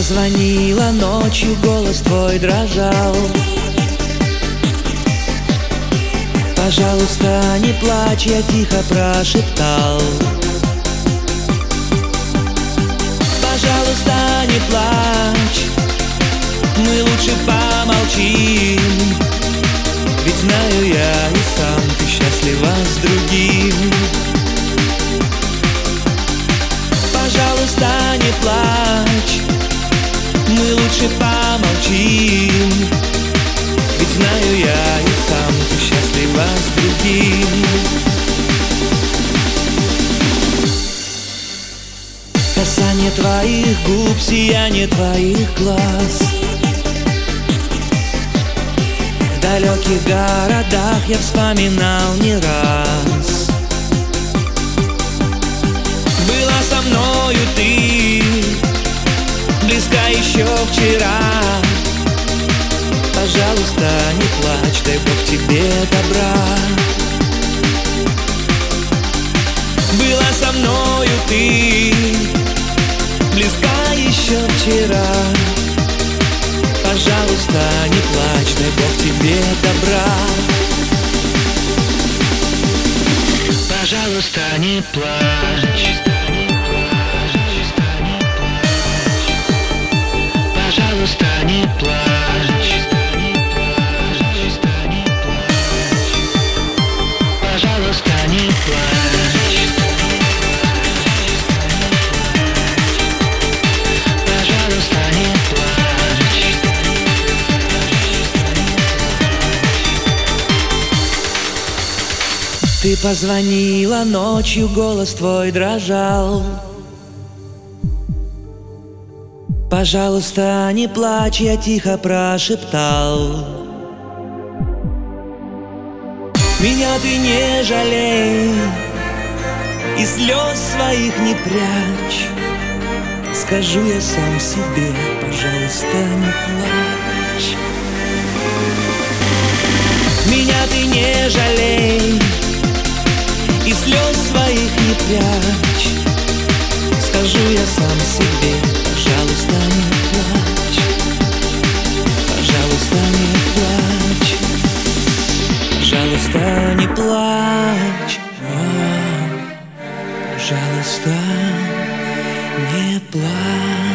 позвонила ночью, голос твой дрожал. Пожалуйста, не плачь, я тихо прошептал. Пожалуйста, не плачь, мы лучше помолчим. Ведь знаю я и сам, ты счастлива с другим. Пожалуйста, не плачь, мы лучше помолчим. Ведь знаю я и сам, ты счастлива с другим. Касание твоих губ, сияние твоих глаз. В далеких городах я вспоминал не раз. Была со мною ты, близка еще вчера. Пожалуйста, не плачь, дай Бог тебе добра. Была со мною ты, близка еще вчера. Пожалуйста, не плачь, дай Бог тебе добра. Пожалуйста, не плачь. Пожалуйста, не плачь. Пожалуйста, не плачь. Пожалуйста, не плачь. Ты позвонила ночью, голос твой дрожал. Пожалуйста, не плачь, я тихо прошептал. Меня ты не жалей и слез своих не прячь. Скажу я сам себе, пожалуйста, не плачь. Меня ты не жалей и слез своих не прячь. Скажу я сам себе, пожалуйста, не плачь. Пожалуйста, не плачь. Пожалуйста, не плачь. Пожалуйста, не плачь.